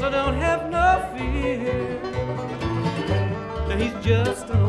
so don't have no fear. He's just an